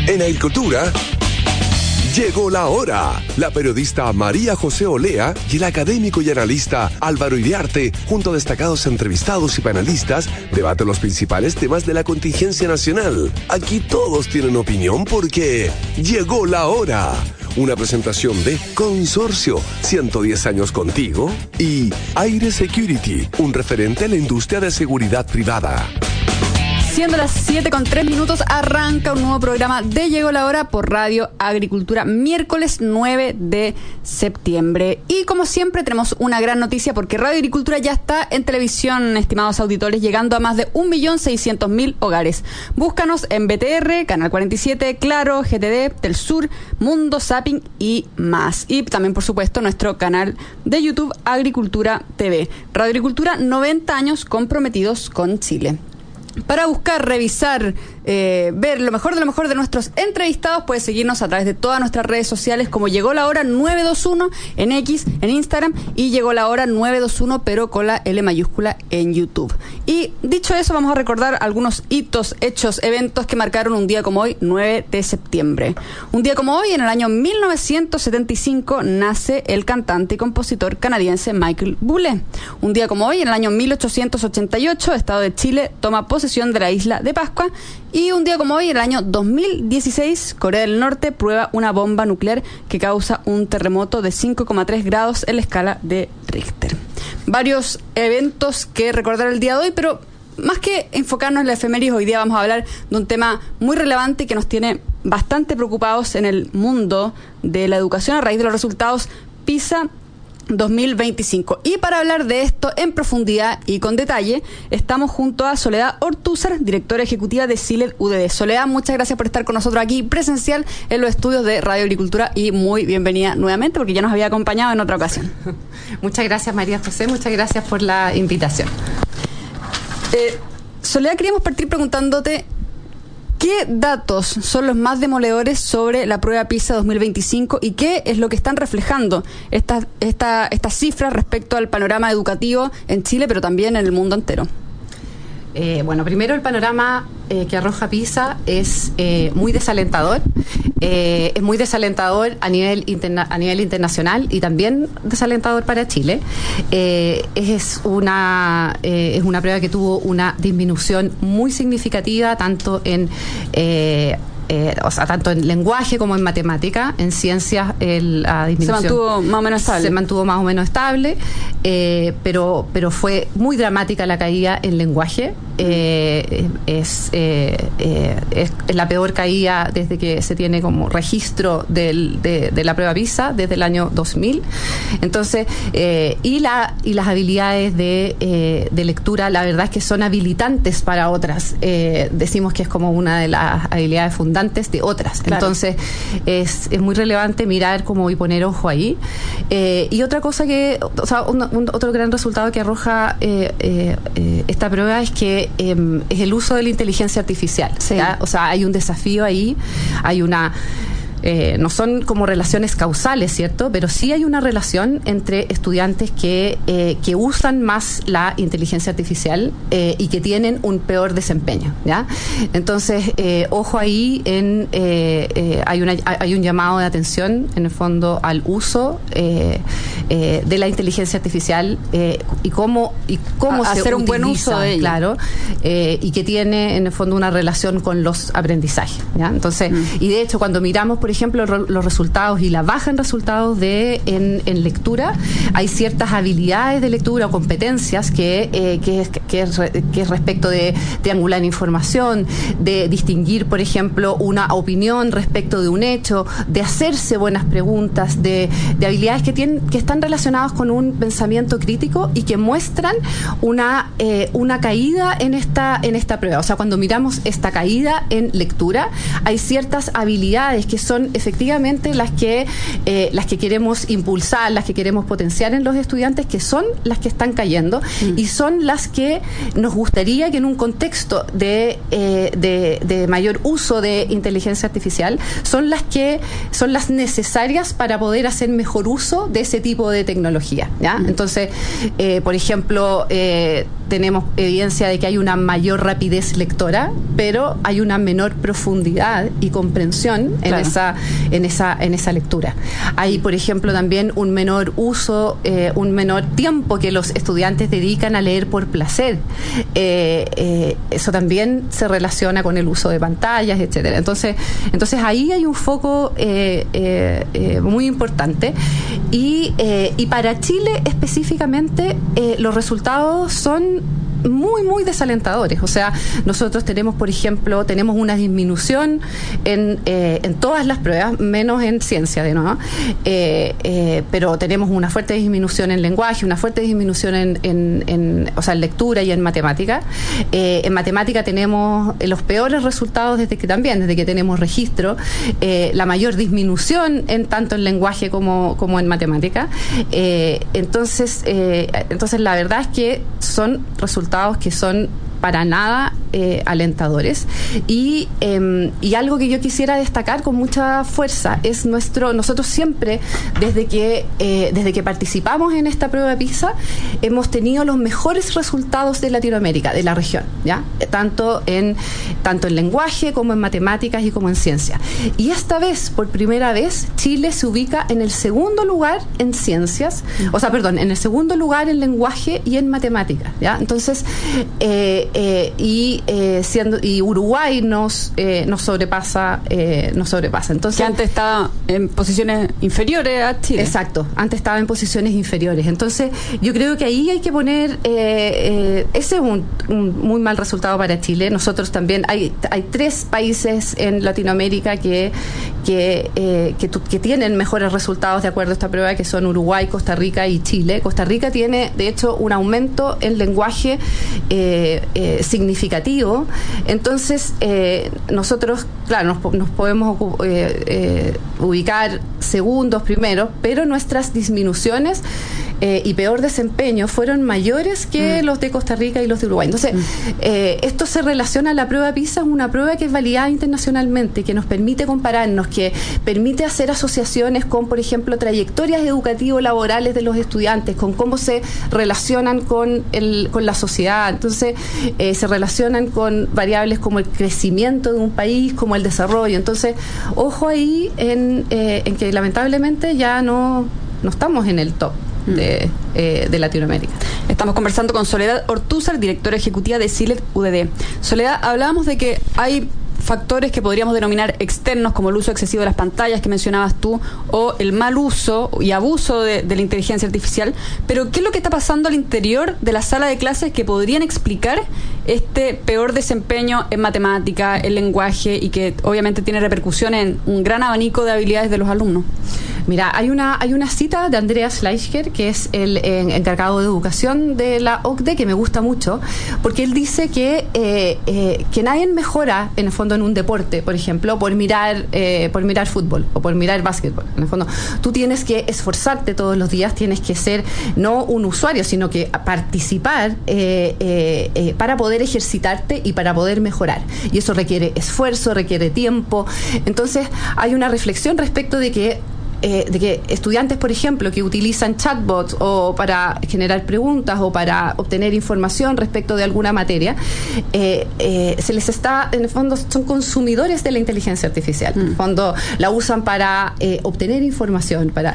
En Agricultura, llegó la hora. La periodista María José Olea y el académico y analista Álvaro Iriarte, junto a destacados entrevistados y panelistas, debaten los principales temas de la contingencia nacional. Aquí todos tienen opinión porque llegó la hora. Una presentación de Consorcio, 110 años contigo, y Aire Security, un referente en la industria de seguridad privada. Siendo las 7:03, arranca un nuevo programa de Llegó la Hora por Radio Agricultura, miércoles 9 de septiembre. Y como siempre tenemos una gran noticia porque Radio Agricultura ya está en televisión, estimados auditores, llegando a más de 1.600.000 hogares. Búscanos en BTR, Canal 47, Claro, GTD, Telsur, Mundo, Zapping y más. Y también, por supuesto, nuestro canal de YouTube Agricultura TV. Radio Agricultura, 90 años comprometidos con Chile. Para buscar, revisar, ver lo mejor de nuestros entrevistados, puedes seguirnos a través de todas nuestras redes sociales como Llegó la Hora 921 en X, en Instagram, y Llegó la Hora 921 pero con la L mayúscula en YouTube. Y dicho eso, vamos a recordar algunos hitos, hechos, eventos que marcaron un día como hoy, 9 de septiembre. Un día como hoy, en el año 1975, nace el cantante y compositor canadiense Michael Bublé. Un día como hoy, en el año 1888, Estado de Chile toma posesión de la isla de Pascua. Y un día como hoy, en el año 2016, Corea del Norte prueba una bomba nuclear que causa un terremoto de 5,3 grados en la escala de Richter. Varios eventos que recordar el día de hoy, pero más que enfocarnos en la efemérides, hoy día vamos a hablar de un tema muy relevante que nos tiene bastante preocupados en el mundo de la educación a raíz de los resultados PISA 2025. Y para hablar de esto en profundidad y con detalle, estamos junto a Soledad Ortúzar, directora ejecutiva de CILED UDD. Soledad, muchas gracias por estar con nosotros aquí presencial en los estudios de Radio Agricultura y muy bienvenida nuevamente porque ya nos había acompañado en otra ocasión. Muchas gracias, María José, muchas gracias por la invitación. Soledad, queríamos partir preguntándote ¿qué datos son los más demoledores sobre la prueba PISA 2025 y qué es lo que están reflejando estas cifras respecto al panorama educativo en Chile, pero también en el mundo entero? Bueno, primero el panorama que arroja PISA es muy desalentador. Es muy desalentador a nivel internacional y también desalentador para Chile. Es una prueba que tuvo una disminución muy significativa tanto en tanto en lenguaje como en matemática. En ciencias la disminución se mantuvo más o menos estable. Pero fue muy dramática la caída en lenguaje. Es la peor caída desde que se tiene como registro de la prueba PISA desde el año 2000. Entonces, y las habilidades de lectura, la verdad es que son habilitantes para otras. Decimos que es como una de las habilidades fundamentales de otras. Claro. Entonces es muy relevante mirar como y poner ojo ahí. Y otra cosa otro gran resultado que arroja esta prueba es que es el uso de la inteligencia artificial. Sí. O sea, hay un desafío ahí, hay una no son como relaciones causales, ¿cierto? Pero sí hay una relación entre estudiantes que usan más la inteligencia artificial y que tienen un peor desempeño, ¿ya? Entonces, ojo ahí, hay un llamado de atención, en el fondo, al uso de la inteligencia artificial y cómo se hacer un buen uso de ella. Claro, y que tiene, en el fondo, una relación con los aprendizajes, ¿ya? Entonces, y de hecho, cuando miramos, por ejemplo, los resultados y la baja en resultados en lectura, hay ciertas habilidades de lectura o competencias que es respecto de triangular información, de distinguir, por ejemplo, una opinión respecto de un hecho, de hacerse buenas preguntas, de habilidades que están relacionadas con un pensamiento crítico y que muestran una caída en esta prueba. O sea, cuando miramos esta caída en lectura, hay ciertas habilidades que son son efectivamente las que queremos impulsar, las que queremos potenciar en los estudiantes, que son las que están cayendo y son las que nos gustaría que en un contexto de mayor uso de inteligencia artificial son las necesarias para poder hacer mejor uso de ese tipo de tecnología, ¿ya? Entonces, por ejemplo, tenemos evidencia de que hay una mayor rapidez lectora, pero hay una menor profundidad y comprensión en esa lectura. Hay, por ejemplo, también un menor uso, un menor tiempo que los estudiantes dedican a leer por placer. Eso también se relaciona con el uso de pantallas, etcétera. Entonces ahí hay un foco muy importante y para Chile específicamente los resultados son muy, muy desalentadores. O sea, nosotros tenemos, por ejemplo, una disminución en todas las pruebas, menos en ciencia, de nuevo, pero tenemos una fuerte disminución en lenguaje, una fuerte disminución en lectura y en matemática. En matemática tenemos los peores resultados desde que tenemos registro, la mayor disminución tanto en lenguaje como en matemática. Entonces la verdad es que son resultados que son para nada alentadores y algo que yo quisiera destacar con mucha fuerza es nosotros siempre desde que participamos en esta prueba PISA hemos tenido los mejores resultados de Latinoamérica, de la región, ¿ya? Tanto en lenguaje como en matemáticas y como en ciencia, y esta vez, por primera vez, Chile se ubica en el segundo lugar en ciencias, en el segundo lugar en lenguaje y en matemáticas, ¿ya? Entonces y Uruguay nos sobrepasa. Entonces, que antes estaba en posiciones inferiores a Chile. Exacto, antes estaba en posiciones inferiores. Entonces, yo creo que ahí hay que poner ese es un muy mal resultado para Chile. Nosotros también hay 3 países en Latinoamérica que tienen mejores resultados de acuerdo a esta prueba, que son Uruguay, Costa Rica y Chile. Costa Rica tiene, de hecho, un aumento en lenguaje significativo. Entonces nosotros, claro, nos podemos ubicar segundos, primeros, pero nuestras disminuciones y peor desempeño fueron mayores que los de Costa Rica y los de Uruguay. Entonces esto se relaciona a la prueba PISA, es una prueba que es validada internacionalmente, que nos permite compararnos, que permite hacer asociaciones con, por ejemplo, trayectorias educativo-laborales de los estudiantes, con cómo se relacionan con la sociedad. Entonces se relacionan con variables como el crecimiento de un país, como el desarrollo. Entonces, ojo ahí en que lamentablemente ya no estamos en el top de Latinoamérica. Estamos conversando con Soledad Ortúzar, directora ejecutiva de CILET UDD. Soledad, hablábamos de que hay factores que podríamos denominar externos, como el uso excesivo de las pantallas que mencionabas tú, o el mal uso y abuso de la inteligencia artificial, pero ¿qué es lo que está pasando al interior de la sala de clases que podrían explicar este peor desempeño en matemática, en lenguaje, y que obviamente tiene repercusión en un gran abanico de habilidades de los alumnos? Mira, hay una cita de Andreas Fleischer, que es el encargado de educación de la OCDE, que me gusta mucho, porque él dice que nadie mejora, en el fondo, en un deporte, por ejemplo, por mirar fútbol o por mirar básquetbol. En el fondo, tú tienes que esforzarte todos los días, tienes que ser no un usuario, sino que participar para poder ejercitarte y para poder mejorar. Y eso requiere esfuerzo, requiere tiempo. Entonces, hay una reflexión respecto de que estudiantes, por ejemplo, que utilizan chatbots o para generar preguntas o para obtener información respecto de alguna materia, se les está, en el fondo, son consumidores de la inteligencia artificial. En el fondo, la usan para obtener información, para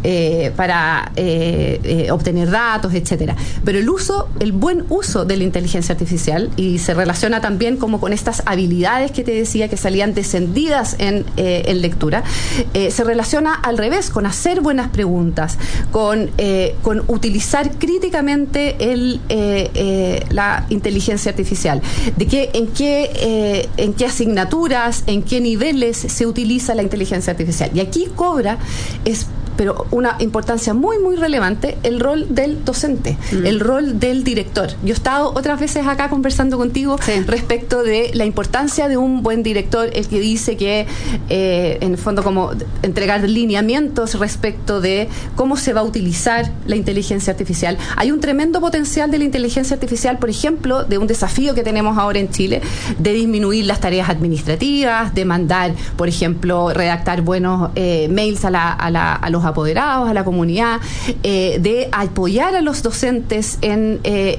obtener datos, etcétera. Pero el buen uso de la inteligencia artificial, y se relaciona también como con estas habilidades que te decía que salían descendidas en lectura, se relaciona al revés, con hacer buenas preguntas, con utilizar críticamente la inteligencia artificial, en qué asignaturas, en qué niveles se utiliza la inteligencia artificial. Y aquí cobra pero una importancia muy, muy relevante, el rol del docente, el rol del director. Yo he estado otras veces acá conversando contigo respecto de la importancia de un buen director, el que dice que, en el fondo, como entregar lineamientos respecto de cómo se va a utilizar la inteligencia artificial. Hay un tremendo potencial de la inteligencia artificial, por ejemplo, de un desafío que tenemos ahora en Chile, de disminuir las tareas administrativas, de mandar, por ejemplo, redactar buenos mails a los apoderados, a la comunidad, de apoyar a los docentes en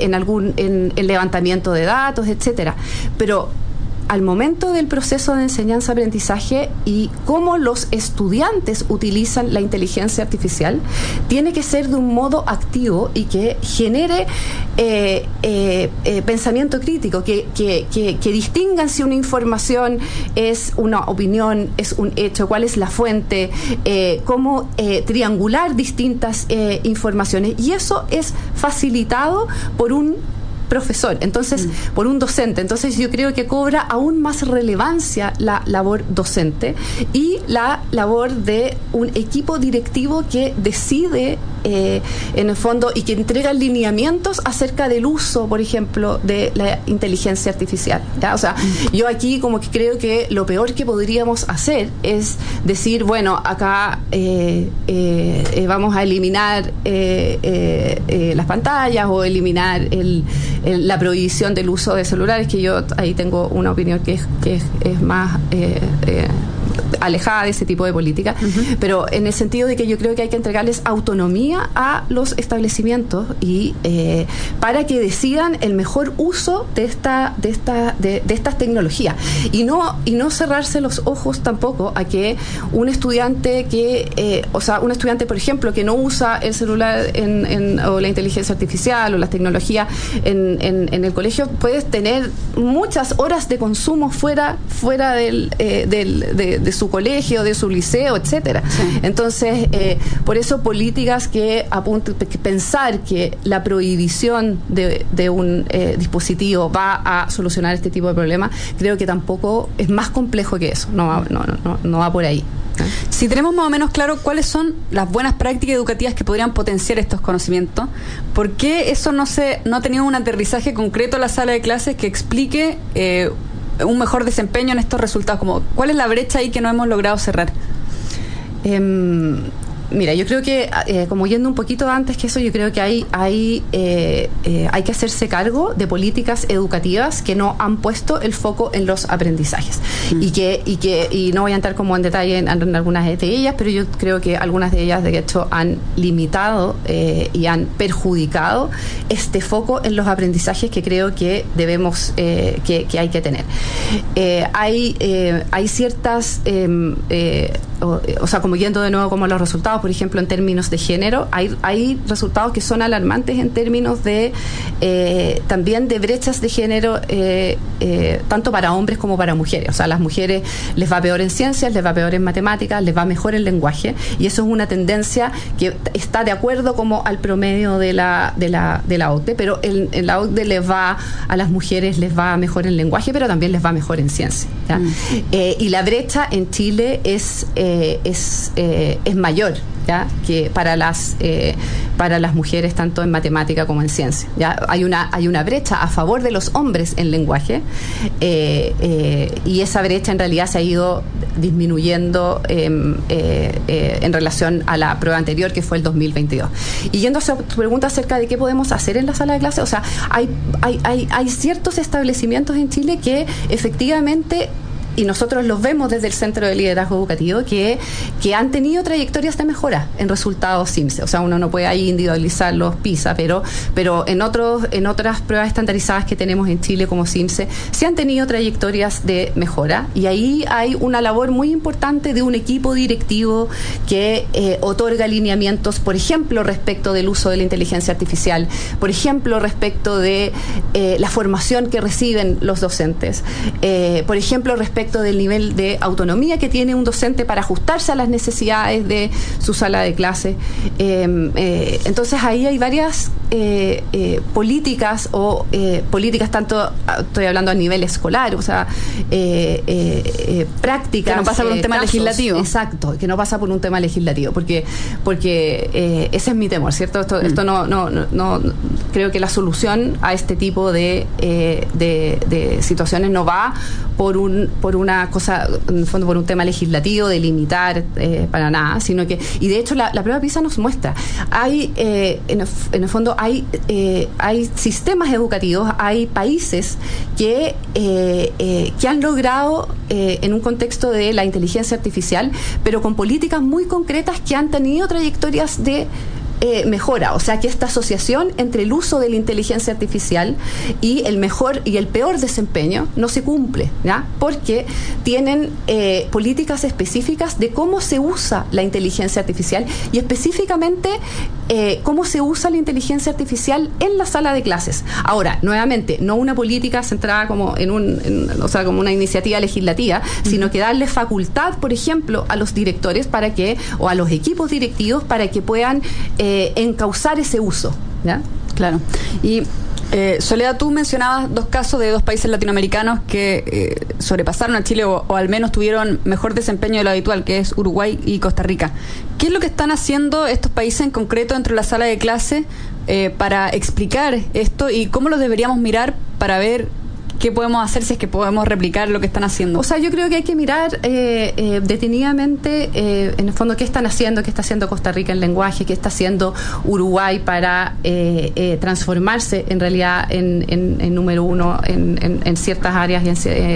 el levantamiento de datos, etcétera. Pero al momento del proceso de enseñanza-aprendizaje y cómo los estudiantes utilizan la inteligencia artificial, tiene que ser de un modo activo y que genere pensamiento crítico, que distingan si una información es una opinión, es un hecho, cuál es la fuente, cómo triangular distintas informaciones. Y eso es facilitado por un profesor, entonces, por un docente. Entonces yo creo que cobra aún más relevancia la labor docente y la labor de un equipo directivo que decide en el fondo y que entrega lineamientos acerca del uso, por ejemplo, de la inteligencia artificial, ¿ya? O sea, yo aquí como que creo que lo peor que podríamos hacer es decir, bueno, acá vamos a eliminar las pantallas o eliminar la prohibición del uso de celulares, que yo ahí tengo una opinión que es más alejada de ese tipo de política, pero en el sentido de que yo creo que hay que entregarles autonomía a los establecimientos y para que decidan el mejor uso de estas tecnologías y no cerrarse los ojos tampoco a que un estudiante por ejemplo, que no usa el celular o la inteligencia artificial o las tecnologías en el colegio, puedes tener muchas horas de consumo fuera de su colegio, de su liceo, etcétera. Sí. Entonces, por eso políticas que pensar que la prohibición de un dispositivo va a solucionar este tipo de problemas, creo que tampoco es más complejo que eso. No va por ahí. Si tenemos más o menos claro cuáles son las buenas prácticas educativas que podrían potenciar estos conocimientos, ¿por qué eso no ha tenido un aterrizaje concreto en la sala de clases que explique un mejor desempeño en estos resultados? Como, ¿cuál es la brecha ahí que no hemos logrado cerrar? Mira, yo creo que, como yendo un poquito antes que eso, yo creo que hay que hacerse cargo de políticas educativas que no han puesto el foco en los aprendizajes. Y no voy a entrar como en detalle en algunas de ellas, pero yo creo que algunas de ellas, de hecho, han limitado y han perjudicado este foco en los aprendizajes que creo que debemos, que hay que tener. Hay ciertas, o sea, como yendo de nuevo como los resultados, por ejemplo, en términos de género, hay resultados que son alarmantes en términos de también de brechas de género, tanto para hombres como para mujeres. O sea, a las mujeres les va peor en ciencias, les va peor en matemáticas, les va mejor en lenguaje, y eso es una tendencia que está de acuerdo como al promedio de la OCDE, pero en la OCDE a las mujeres les va mejor en lenguaje, pero también les va mejor en ciencia, ¿ya? Y la brecha en Chile es mayor, ¿ya? Que para las mujeres, tanto en matemática como en ciencia, ¿ya? Hay una brecha a favor de los hombres en lenguaje, y esa brecha en realidad se ha ido disminuyendo en relación a la prueba anterior, que fue el 2022. Y yendo a tu pregunta acerca de qué podemos hacer en la sala de clase, o sea, hay ciertos establecimientos en Chile que efectivamente, y nosotros los vemos desde el Centro de Liderazgo Educativo, que han tenido trayectorias de mejora en resultados CIMSE. O sea, uno no puede ahí individualizar los PISA, pero en otras pruebas estandarizadas que tenemos en Chile como CIMSE, sí han tenido trayectorias de mejora, y ahí hay una labor muy importante de un equipo directivo que otorga lineamientos, por ejemplo, respecto del uso de la inteligencia artificial, por ejemplo, respecto de la formación que reciben los docentes, por ejemplo, respecto del nivel de autonomía que tiene un docente para ajustarse a las necesidades de su sala de clase. Entonces ahí hay varias políticas o políticas tanto, estoy hablando a nivel escolar, o sea, prácticas. Que no pasa por un tema legislativo. Exacto, que no pasa por un tema legislativo, porque ese es mi temor, ¿cierto? Esto no creo que la solución a este tipo de situaciones no va por una cosa, en el fondo por un tema legislativo de limitar para nada, sino que, y de hecho la prueba PISA nos muestra, hay en el fondo hay sistemas educativos, hay países que han logrado en un contexto de la inteligencia artificial, pero con políticas muy concretas que han tenido trayectorias de mejora, o sea que esta asociación entre el uso de la inteligencia artificial y el mejor y el peor desempeño no se cumple, ¿ya? Porque tienen políticas específicas de cómo se usa la inteligencia artificial y específicamente cómo se usa la inteligencia artificial en la sala de clases. Ahora, nuevamente, no una política centrada como o sea, como una iniciativa legislativa, sino que darle facultad, por ejemplo, a los directores o a los equipos directivos para que puedan encauzar ese uso, ¿ya? Claro. Y Soledad, tú mencionabas 2 casos de 2 países latinoamericanos que sobrepasaron a Chile o al menos tuvieron mejor desempeño de lo habitual, que es Uruguay y Costa Rica. ¿Qué es lo que están haciendo estos países en concreto dentro de la sala de clase para explicar esto y cómo los deberíamos mirar para ver qué podemos hacer si es que podemos replicar lo que están haciendo? O sea, yo creo que hay que mirar detenidamente, en el fondo, qué están haciendo, qué está haciendo Costa Rica en lenguaje, qué está haciendo Uruguay para transformarse en realidad en número uno en ciertas áreas y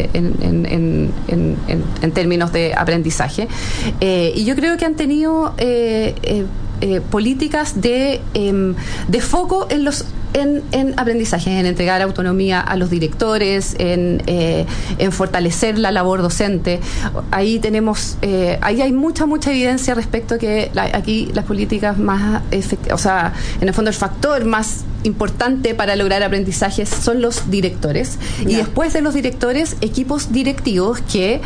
en términos de aprendizaje. Y yo creo que han tenido políticas de foco en aprendizaje, en entregar autonomía a los directores, en fortalecer la labor docente. Ahí hay mucha evidencia respecto a que aquí las políticas más o sea, en el fondo el factor más importante para lograr aprendizajes son los directores, y después de los directores, equipos directivos que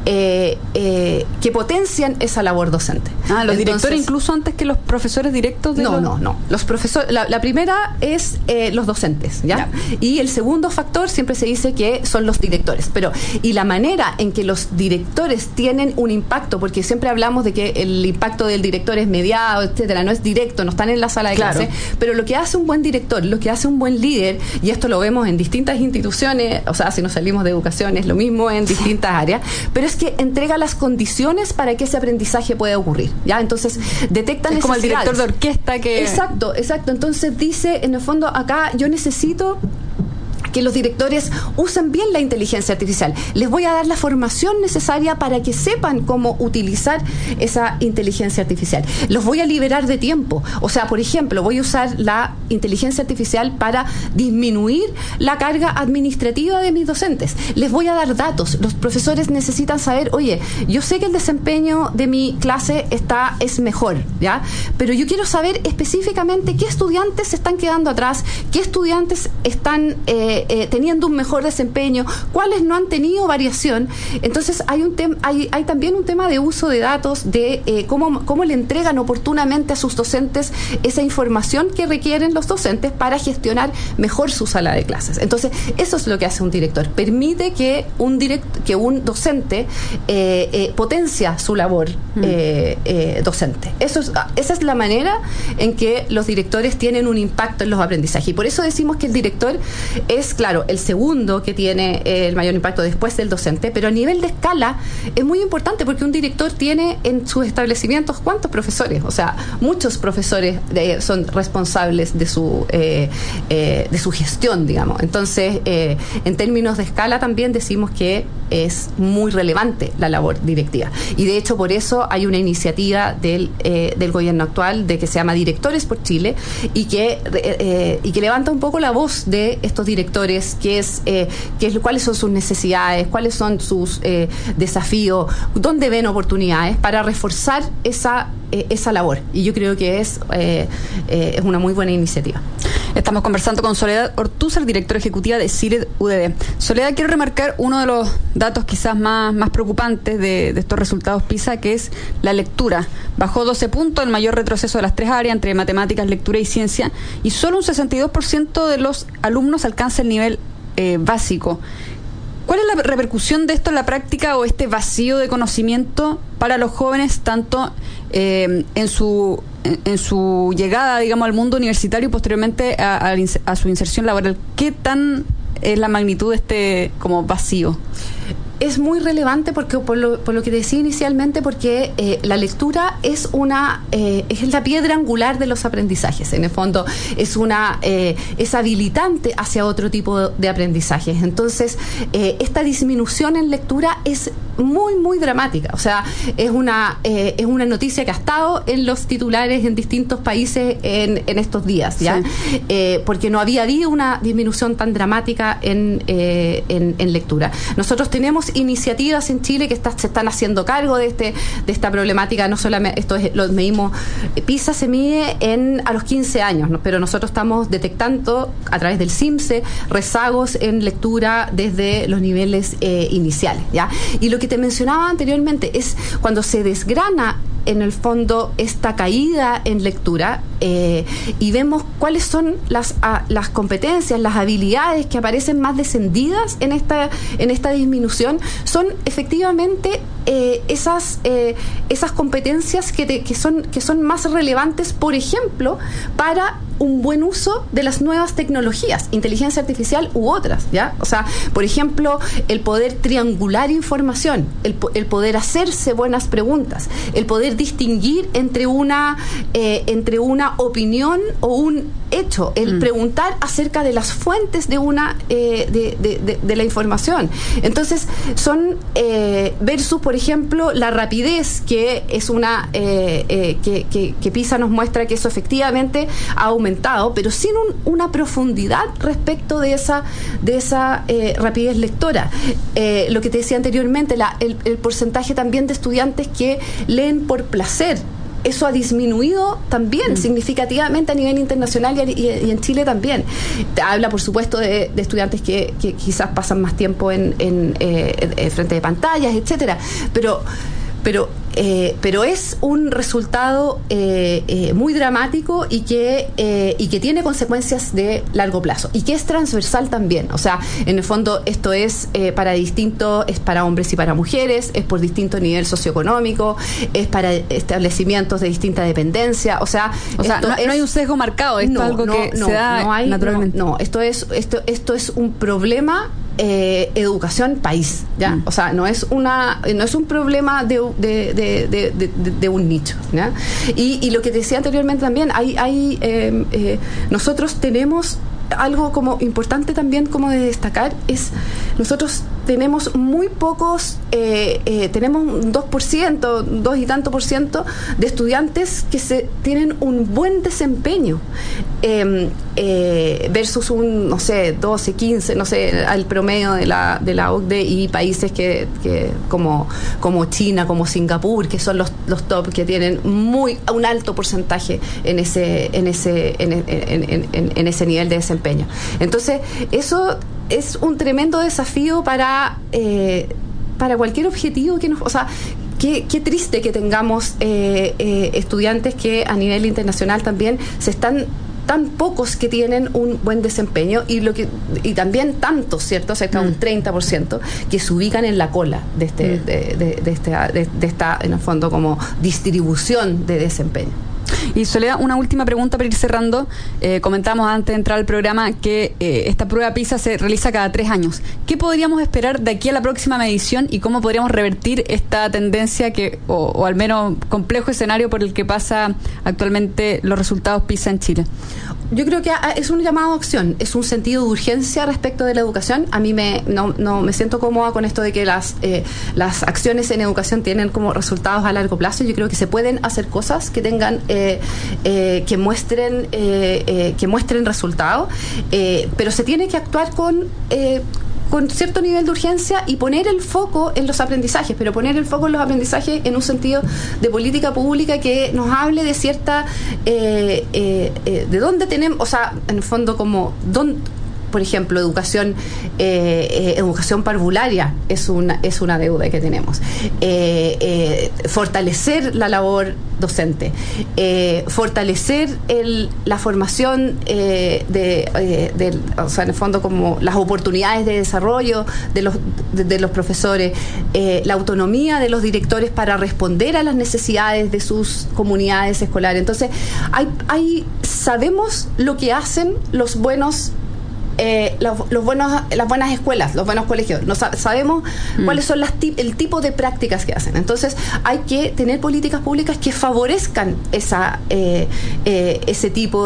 potencian esa labor docente. Los directores incluso antes que los profesores directos de No. Los profesores, la primera es los docentes, ¿ya? Y el segundo factor siempre se dice que son los directores, y la manera en que los directores tienen un impacto, porque siempre hablamos de que el impacto del director es mediado, etcétera, no es directo, no están en la sala de clase, pero lo que hace un buen director, lo que hace un buen líder, y esto lo vemos en distintas instituciones, o sea, si nos salimos de educación es lo mismo en distintas áreas, pero es que entrega las condiciones para que ese aprendizaje pueda ocurrir, ¿ya? Entonces detectan es como el director de orquesta que... Exacto, entonces dice, en el fondo, acá yo necesito que los directores usen bien la inteligencia artificial. Les voy a dar la formación necesaria para que sepan cómo utilizar esa inteligencia artificial. Los voy a liberar de tiempo. O sea, por ejemplo, voy a usar la inteligencia artificial para disminuir la carga administrativa de mis docentes. Les voy a dar datos. Los profesores necesitan saber, oye, yo sé que el desempeño de mi clase es mejor, ¿ya? Pero yo quiero saber específicamente qué estudiantes se están quedando atrás, qué estudiantes están teniendo un mejor desempeño, cuáles no han tenido variación. Entonces hay también un tema de uso de datos, de cómo le entregan oportunamente a sus docentes esa información que requieren los docentes para gestionar mejor su sala de clases. Entonces eso es lo que hace un director, permite que un docente potencia su labor docente. Esa es la manera en que los directores tienen un impacto en los aprendizajes, y por eso decimos que el director es, claro, el segundo que tiene el mayor impacto después del docente, pero a nivel de escala es muy importante, porque un director tiene en sus establecimientos ¿cuántos profesores? O sea, muchos profesores son responsables de su gestión, digamos. Entonces, en términos de escala también decimos que es muy relevante la labor directiva, y de hecho por eso hay una iniciativa del gobierno actual de que se llama Directores por Chile, y que levanta un poco la voz de estos directores, cuáles son sus necesidades, cuáles son sus desafíos, dónde ven oportunidades para reforzar esa labor. Y yo creo que es una muy buena iniciativa. Estamos conversando con Soledad Ortúzar, directora ejecutiva de CIRED UDD. Soledad, quiero remarcar uno de los datos quizás más preocupantes de estos resultados PISA, que es la lectura. Bajó 12 puntos, el mayor retroceso de las tres áreas, entre matemáticas, lectura y ciencia, y solo un 62% de los alumnos alcanza el nivel básico. ¿Cuál es la repercusión de esto en la práctica o este vacío de conocimiento para los jóvenes, tanto en su llegada, digamos, al mundo universitario y posteriormente a su inserción laboral? ¿Qué tan es la magnitud de este como vacío? Es muy relevante porque por lo que decía inicialmente, porque la lectura es la piedra angular de los aprendizajes. En el fondo es habilitante hacia otro tipo de aprendizajes. Entonces esta disminución en lectura es muy muy dramática. O sea, es una noticia que ha estado en los titulares en distintos países en estos días, ¿ya? Sí. Porque no había habido una disminución tan dramática en lectura. Nosotros tenemos iniciativas en Chile que se están haciendo cargo de esta problemática. No solamente esto lo medimos, PISA se mide a los 15 años, ¿no? Pero nosotros estamos detectando a través del CIMSE rezagos en lectura desde los niveles iniciales, ¿ya? Y lo que te mencionaba anteriormente es cuando se desgrana en el fondo esta caída en lectura y vemos cuáles son las competencias, las habilidades que aparecen más descendidas en esta disminución, son efectivamente esas competencias que son más relevantes, por ejemplo, para un buen uso de las nuevas tecnologías, inteligencia artificial u otras, ¿ya? O sea, por ejemplo, el poder triangular información, el poder hacerse buenas preguntas, el poder distinguir entre una opinión o un hecho, el preguntar acerca de las fuentes de de la información. Entonces, son versus, por ejemplo, la rapidez, que es que PISA nos muestra que eso efectivamente ha aumentado, pero sin una profundidad respecto de esa rapidez lectora. Lo que te decía anteriormente, el porcentaje también de estudiantes que leen por placer, eso ha disminuido también significativamente a nivel internacional y en Chile también. Habla, por supuesto, de estudiantes que quizás pasan más tiempo en frente de pantallas, etcétera, pero es un resultado muy dramático y que tiene consecuencias de largo plazo y que es transversal también. O sea, en el fondo esto es para hombres y para mujeres, es por distinto nivel socioeconómico, es para establecimientos de distinta dependencia. O sea, no hay un sesgo marcado, esto es algo que se da naturalmente. Esto es un problema educación país, ¿ya? O sea, no es un problema de un nicho, ¿ya? Y lo que decía anteriormente también, nosotros tenemos algo como importante también como de destacar, es nosotros tenemos muy pocos, tenemos un 2%, 2 y tanto por ciento de estudiantes que tienen un buen desempeño versus un, 12, 15, al promedio de la OCDE y países que como China, como Singapur, que son los top, que tienen un alto porcentaje en ese nivel de desempeño. Entonces, eso es un tremendo desafío para cualquier objetivo que o sea, qué triste que tengamos estudiantes que a nivel internacional también tan pocos que tienen un buen desempeño y también tantos, ¿cierto? Cerca de un 30% que se ubican en la cola de esta, en el fondo, como distribución de desempeño. Y Soledad, una última pregunta para ir cerrando. Comentamos antes de entrar al programa que esta prueba PISA se realiza cada 3 años. ¿Qué podríamos esperar de aquí a la próxima medición y cómo podríamos revertir esta tendencia o al menos complejo escenario por el que pasa actualmente los resultados PISA en Chile? Yo creo que es un llamado a acción, es un sentido de urgencia respecto de la educación. A mí no me siento cómoda con esto de que las acciones en educación tienen como resultados a largo plazo. Yo creo que se pueden hacer cosas que tengan que muestren resultados, pero se tiene que actuar con con cierto nivel de urgencia y poner el foco en los aprendizajes, pero poner el foco en los aprendizajes en un sentido de política pública que nos hable de cierta de dónde tenemos, o sea, en el fondo como por ejemplo, educación parvularia es una deuda que tenemos. Fortalecer la labor docente, fortalecer la formación o sea, en el fondo como las oportunidades de desarrollo de los profesores, la autonomía de los directores para responder a las necesidades de sus comunidades escolares. Entonces, sabemos lo que hacen las buenas escuelas, los buenos colegios. Sabemos cuáles son el tipo de prácticas que hacen. Entonces hay que tener políticas públicas que favorezcan ese tipo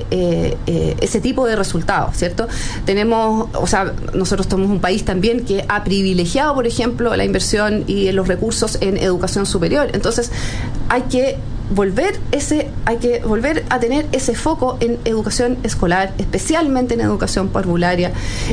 de resultados, ¿cierto? Nosotros somos un país también que ha privilegiado, por ejemplo, la inversión y los recursos en educación superior. Entonces hay que volver a tener ese foco en educación escolar, especialmente en educación parvularia,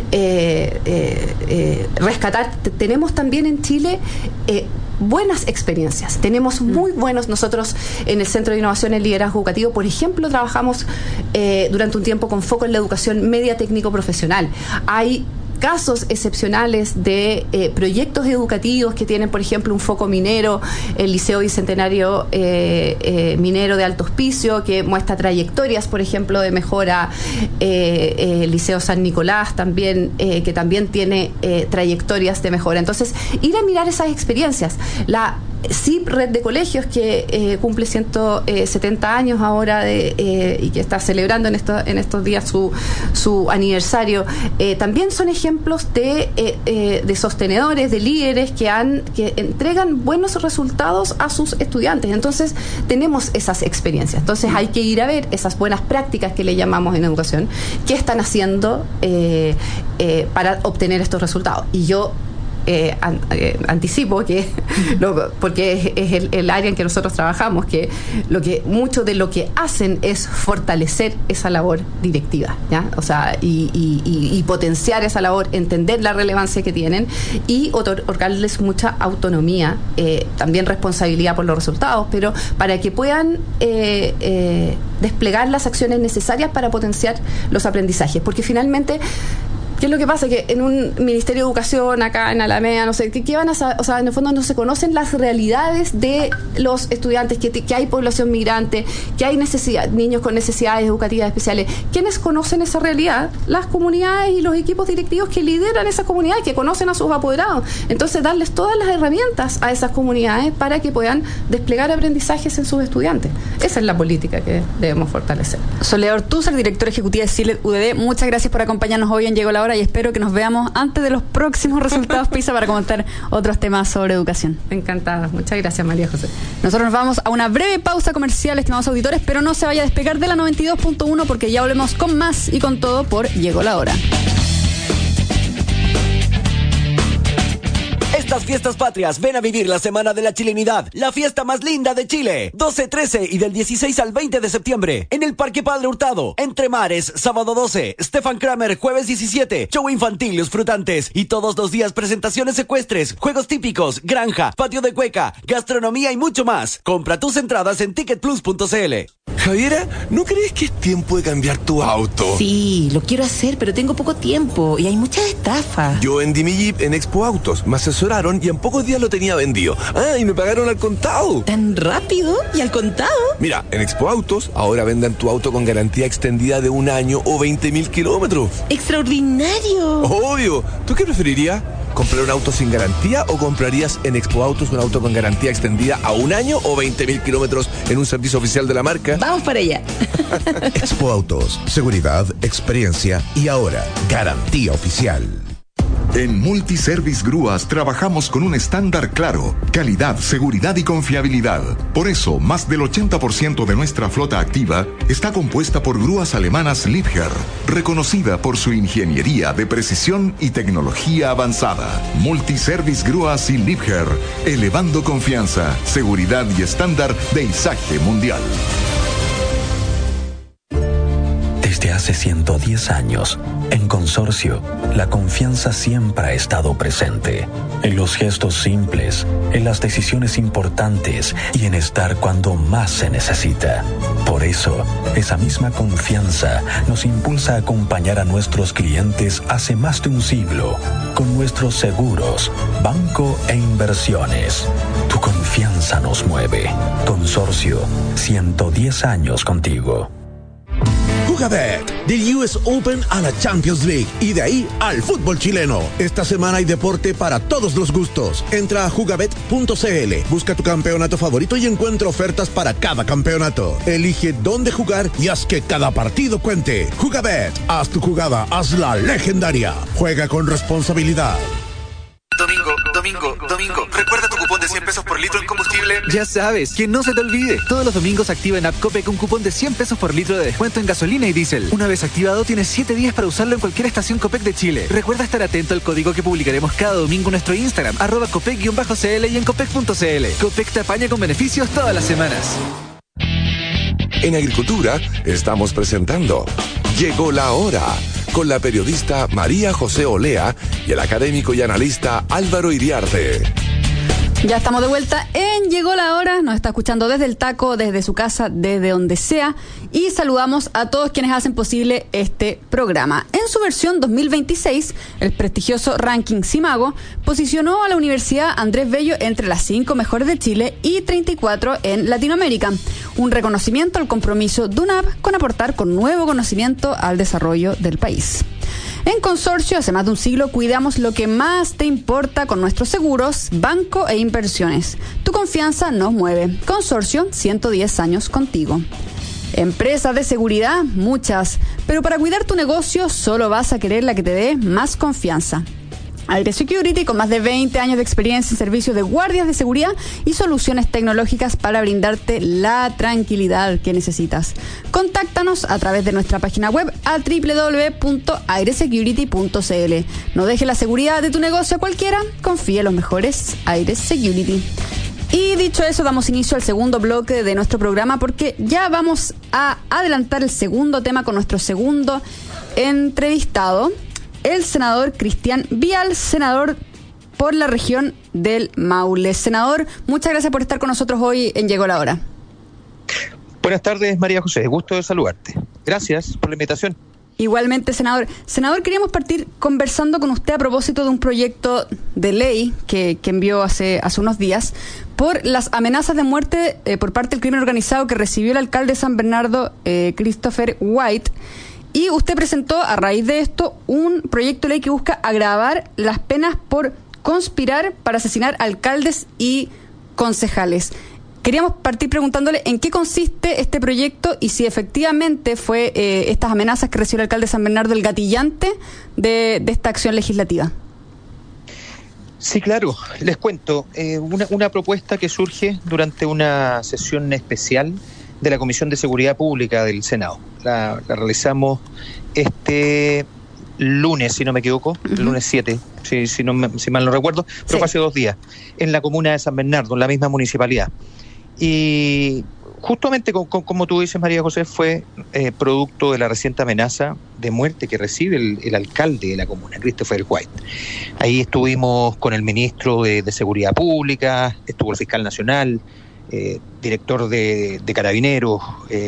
rescatar. Tenemos también en Chile buenas experiencias, tenemos muy buenos. Nosotros en el Centro de Innovación en Liderazgo Educativo, por ejemplo, trabajamos durante un tiempo con foco en la educación media técnico profesional. Hay casos excepcionales de proyectos educativos que tienen, por ejemplo, un foco minero, el Liceo Bicentenario Minero de Alto Hospicio, que muestra trayectorias, por ejemplo, de mejora, el Liceo San Nicolás también, que también tiene trayectorias de mejora. Entonces, ir a mirar esas experiencias. La CIP, Red de Colegios, que cumple 170 años ahora y que está celebrando en estos días su aniversario, también son ejemplos de sostenedores, de líderes que entregan buenos resultados a sus estudiantes. Entonces tenemos esas experiencias. Entonces hay que ir a ver esas buenas prácticas que le llamamos en educación, qué están haciendo para obtener estos resultados. Y yo anticipo que porque es el área en que nosotros trabajamos, que mucho de lo que hacen es fortalecer esa labor directiva, ¿ya? O sea, y potenciar esa labor, entender la relevancia que tienen y otorgarles mucha autonomía, también responsabilidad por los resultados, pero para que puedan desplegar las acciones necesarias para potenciar los aprendizajes, porque finalmente, ¿qué es lo que pasa? Que en un Ministerio de Educación, acá en Alameda, no sé, ¿qué van a saber? O sea, en el fondo no se conocen las realidades de los estudiantes, que hay población migrante, que hay niños con necesidades educativas especiales. ¿Quiénes conocen esa realidad? Las comunidades y los equipos directivos que lideran esas comunidades, que conocen a sus apoderados. Entonces, darles todas las herramientas a esas comunidades para que puedan desplegar aprendizajes en sus estudiantes. Esa es la política que debemos fortalecer. Soledad Ortúzar, directora ejecutiva de CILED UDD, muchas gracias por acompañarnos hoy en Llegó la Hora y espero que nos veamos antes de los próximos resultados PISA para comentar otros temas sobre educación. Encantada. Muchas gracias, María José. Nosotros nos vamos a una breve pausa comercial, estimados auditores, pero no se vaya a despegar de la 92.1 porque ya volvemos con más y con todo por Llegó la Hora. Estas fiestas patrias, ven a vivir la Semana de la Chilenidad, la fiesta más linda de Chile. 12, 13 y del 16 al 20 de septiembre. En el Parque Padre Hurtado, Entre Mares, sábado 12, Stefan Kramer, jueves 17, show infantil, Los Frutantes. Y todos los días presentaciones ecuestres, juegos típicos, granja, patio de cueca, gastronomía y mucho más. Compra tus entradas en ticketplus.cl. Javiera, ¿no crees que es tiempo de cambiar tu auto? Sí, lo quiero hacer, pero tengo poco tiempo y hay muchas estafas. Yo vendí mi Jeep en Expo Autos, me asesoraron y en pocos días lo tenía vendido. Y me pagaron al contado. ¿Tan rápido? ¿Y al contado? Mira, en Expo Autos ahora venden tu auto con garantía extendida de 1 año o 20.000 kilómetros. ¡Extraordinario! Obvio. ¿Tú qué preferirías? ¿Comprar un auto sin garantía o comprarías en Expo Autos un auto con garantía extendida a 1 año o 20.000 kilómetros en un servicio oficial de la marca? Vamos para allá. Expo Autos, seguridad, experiencia y ahora garantía oficial. En Multiservice Grúas trabajamos con un estándar claro: calidad, seguridad y confiabilidad. Por eso, más del 80% de nuestra flota activa está compuesta por grúas alemanas Liebherr, reconocida por su ingeniería de precisión y tecnología avanzada. Multiservice Grúas y Liebherr, elevando confianza, seguridad y estándar de izaje mundial. Desde hace 110 años, en Consorcio, la confianza siempre ha estado presente. En los gestos simples, en las decisiones importantes y en estar cuando más se necesita. Por eso, esa misma confianza nos impulsa a acompañar a nuestros clientes hace más de un siglo con nuestros seguros, banco e inversiones. Tu confianza nos mueve. Consorcio, 110 años contigo. Jugabet, del US Open a la Champions League y de ahí al fútbol chileno. Esta semana hay deporte para todos los gustos. Entra a jugabet.cl, busca tu campeonato favorito y encuentra ofertas para cada campeonato. Elige dónde jugar y haz que cada partido cuente. Jugabet, haz tu jugada, hazla legendaria. Juega con responsabilidad. Domingo, recuerda tu cupón de 100 pesos por litro en combustible. Ya sabes, que no se te olvide. Todos los domingos activa en App Copec un cupón de 100 pesos por litro de descuento en gasolina y diésel. Una vez activado, tienes 7 días para usarlo en cualquier estación Copec de Chile. Recuerda estar atento al código que publicaremos cada domingo en nuestro Instagram, @Copec_CL y en Copec.cl. Copec te apaña con beneficios todas las semanas. En Agricultura estamos presentando Llegó la Hora, con la periodista María José Olea y el académico y analista Álvaro Iriarte. Ya estamos de vuelta en Llegó la Hora. Nos está escuchando desde el taco, desde su casa, desde donde sea. Y saludamos a todos quienes hacen posible este programa. En su versión 2026, el prestigioso ranking Simago posicionó a la Universidad Andrés Bello entre las 5 mejores de Chile y 34 en Latinoamérica. Un reconocimiento al compromiso de UNAP con aportar con nuevo conocimiento al desarrollo del país. En Consorcio, hace más de un siglo, cuidamos lo que más te importa con nuestros seguros, banco e inversiones. Tu confianza nos mueve. Consorcio, 110 años contigo. Empresas de seguridad, muchas, pero para cuidar tu negocio solo vas a querer la que te dé más confianza. Aire Security, con más de 20 años de experiencia en servicios de guardias de seguridad y soluciones tecnológicas para brindarte la tranquilidad que necesitas. Contáctanos a través de nuestra página web a www.airesecurity.cl. No dejes la seguridad de tu negocio a cualquiera, confía en los mejores Aire Security. Y dicho eso, damos inicio al segundo bloque de nuestro programa porque ya vamos a adelantar el segundo tema con nuestro segundo entrevistado. El senador Cristian Vial, senador por la región del Maule. Senador, muchas gracias por estar con nosotros hoy en Llegó la Hora. Buenas tardes, María José. Gusto de saludarte. Gracias por la invitación. Igualmente, senador. Senador, queríamos partir conversando con usted a propósito de un proyecto de ley que envió hace unos días por las amenazas de muerte por parte del crimen organizado que recibió el alcalde de San Bernardo, Christopher White. Y usted presentó, a raíz de esto, un proyecto de ley que busca agravar las penas por conspirar para asesinar alcaldes y concejales. Queríamos partir preguntándole en qué consiste este proyecto y si efectivamente fue estas amenazas que recibió el alcalde de San Bernardo el gatillante de esta acción legislativa. Sí, claro, les cuento. Una propuesta que surge durante una sesión especial de la Comisión de Seguridad Pública del Senado. La realizamos este lunes, si no me equivoco, el lunes 7, si mal no recuerdo, pero fue hace 2 días, en la comuna de San Bernardo, en la misma municipalidad. Y justamente, como tú dices, María José, fue producto de la reciente amenaza de muerte que recibe el alcalde de la comuna, Christopher White. Ahí estuvimos con el ministro de Seguridad Pública, estuvo el fiscal nacional, director de Carabineros,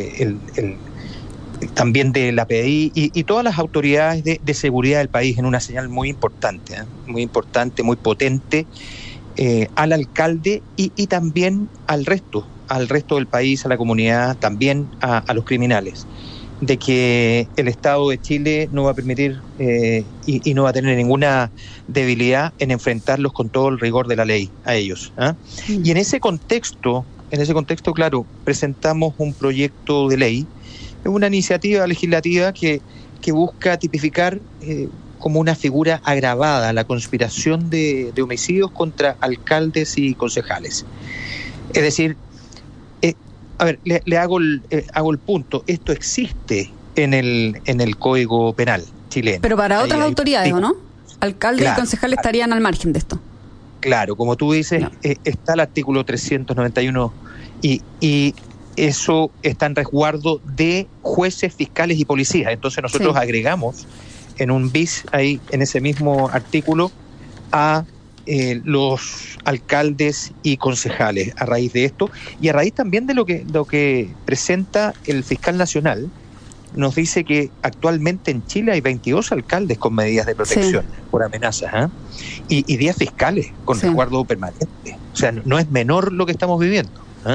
también de la PDI y todas las autoridades de seguridad del país, en una señal muy importante, muy potente, al alcalde y también al resto del país, a la comunidad, también a los criminales, de que el Estado de Chile no va a permitir y no va a tener ninguna debilidad en enfrentarlos con todo el rigor de la ley a ellos. Y en ese contexto, claro, presentamos un proyecto de ley, una iniciativa legislativa que busca tipificar como una figura agravada la conspiración de homicidios contra alcaldes y concejales. Es decir, le hago el punto. Esto existe en el Código Penal chileno. Pero para otras autoridades, ¿o no? Alcaldes y concejales estarían al margen de esto. Claro, como tú dices, está el artículo 391 y eso está en resguardo de jueces, fiscales y policías. Entonces nosotros agregamos en un bis ahí, en ese mismo artículo, a los alcaldes y concejales a raíz de esto, y a raíz también de lo que presenta el fiscal nacional. Nos dice que actualmente en Chile hay 22 alcaldes con medidas de protección por amenazas, y 10 fiscales con resguardo permanente. O sea, no es menor lo que estamos viviendo.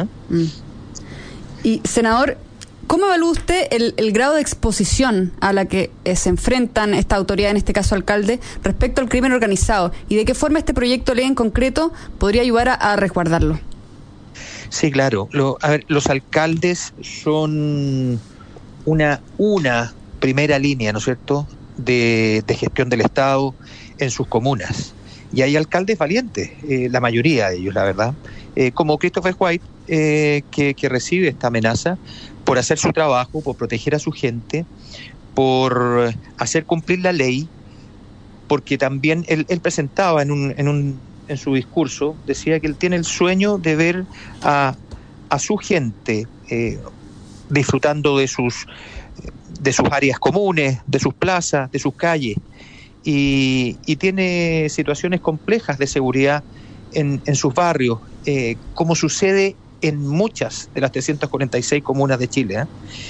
Y, senador, ¿cómo evalúa usted el grado de exposición a la que se enfrentan esta autoridad, en este caso alcalde, respecto al crimen organizado? ¿Y de qué forma este proyecto de ley en concreto podría ayudar a resguardarlo? Sí, claro. Los alcaldes son una primera línea, ¿no es cierto?, de gestión del Estado en sus comunas. Y hay alcaldes valientes, la mayoría de ellos, la verdad, como Christopher White, que recibe esta amenaza por hacer su trabajo, por proteger a su gente, por hacer cumplir la ley, porque también él presentaba en su discurso, decía que él tiene el sueño de ver a su gente disfrutando de sus áreas comunes, de sus plazas, de sus calles, y tiene situaciones complejas de seguridad en sus barrios, como sucede en muchas de las 346 comunas de Chile.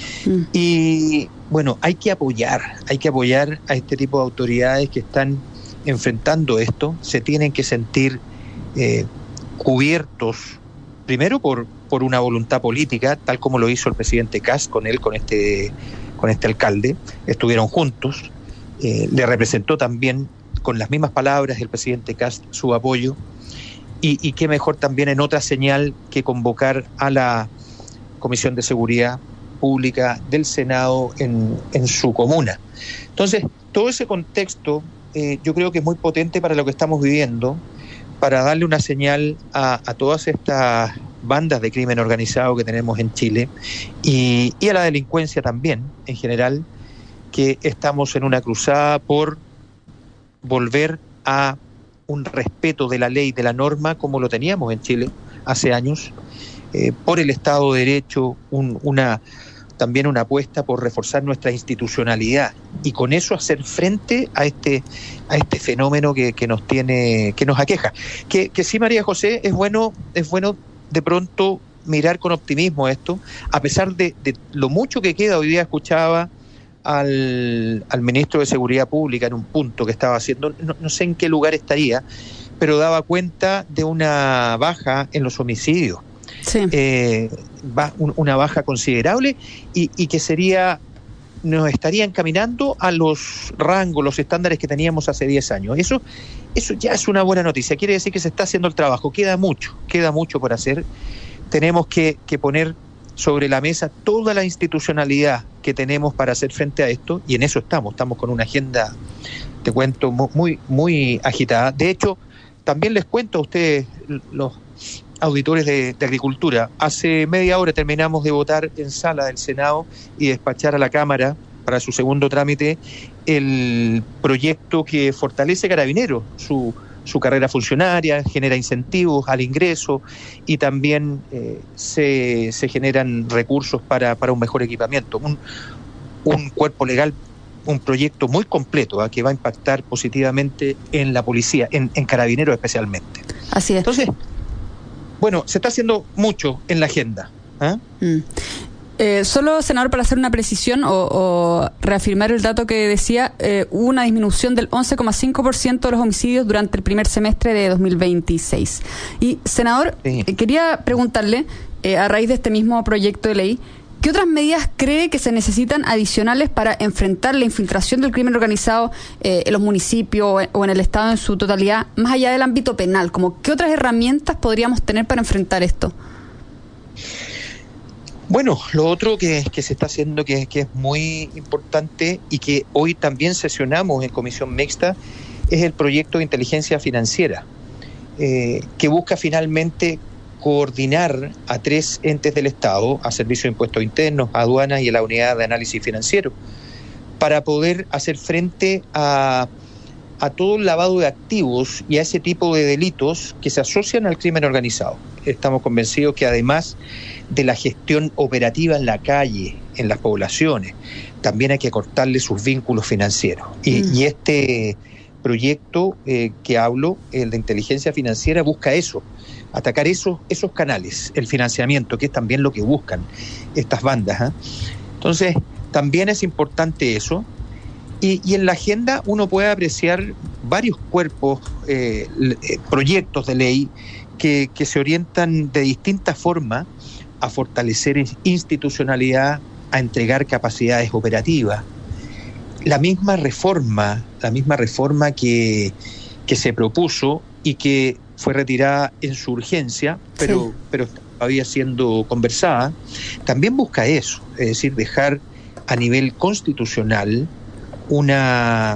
Y bueno, hay que apoyar a este tipo de autoridades que están enfrentando esto. Se tienen que sentir cubiertos, primero por una voluntad política, tal como lo hizo el presidente Kast con este alcalde. Estuvieron juntos, le representó también con las mismas palabras el presidente Kast su apoyo, y qué mejor también en otra señal que convocar a la Comisión de Seguridad Pública del Senado en su comuna. Entonces, todo ese contexto yo creo que es muy potente para lo que estamos viviendo, para darle una señal a todas estas bandas de crimen organizado que tenemos en Chile, y a la delincuencia también, en general, que estamos en una cruzada por volver a un respeto de la ley, de la norma, como lo teníamos en Chile hace años, por el Estado de Derecho, también una apuesta por reforzar nuestra institucionalidad, y con eso hacer frente a este fenómeno que nos aqueja. Que sí, María José, es bueno de pronto mirar con optimismo esto, a pesar de lo mucho que queda. Hoy día escuchaba al ministro de Seguridad Pública en un punto que estaba haciendo, no sé en qué lugar estaría, pero daba cuenta de una baja en los homicidios. Una baja considerable, y que nos estaría encaminando a los rangos, los estándares que teníamos hace 10 años. Eso ya es una buena noticia, quiere decir que se está haciendo el trabajo. Queda mucho por hacer. Tenemos que poner sobre la mesa toda la institucionalidad que tenemos para hacer frente a esto, y en eso estamos con una agenda, te cuento, muy, muy agitada. De hecho, también les cuento a ustedes, los auditores de Agricultura, hace media hora terminamos de votar en sala del Senado y despachar a la Cámara para su segundo trámite el proyecto que fortalece Carabineros, su carrera funcionaria, genera incentivos al ingreso, y también se generan recursos para un mejor equipamiento. Un cuerpo legal, un proyecto muy completo, que va a impactar positivamente en la policía, en Carabineros especialmente. Así es. Entonces, bueno, se está haciendo mucho en la agenda. Solo, senador, para hacer una precisión o reafirmar el dato que decía, hubo una disminución del 11,5% de los homicidios durante el primer semestre de 2026. Y, senador, quería preguntarle, a raíz de este mismo proyecto de ley, ¿qué otras medidas cree que se necesitan adicionales para enfrentar la infiltración del crimen organizado en los municipios o en el Estado en su totalidad, más allá del ámbito penal? Como, ¿qué otras herramientas podríamos tener para enfrentar esto? Bueno, lo otro que se está haciendo, que es muy importante y que hoy también sesionamos en comisión mixta, es el proyecto de inteligencia financiera, que busca finalmente coordinar a 3 entes del Estado, a Servicio de Impuestos Internos, a Aduanas y a la Unidad de Análisis Financiero, para poder hacer frente a todo el lavado de activos y a ese tipo de delitos que se asocian al crimen organizado. Estamos convencidos que además de la gestión operativa en la calle, en las poblaciones. También hay que cortarle sus vínculos financieros. Y este proyecto que hablo, el de inteligencia financiera, busca eso, atacar esos canales, el financiamiento, que es también lo que buscan estas bandas. Entonces, también es importante eso. Y en la agenda uno puede apreciar varios cuerpos, proyectos de ley que se orientan de distintas formas a fortalecer institucionalidad, a entregar capacidades operativas. La misma reforma que se propuso y que fue retirada en su urgencia, pero todavía siendo conversada, también busca eso, es decir, dejar a nivel constitucional una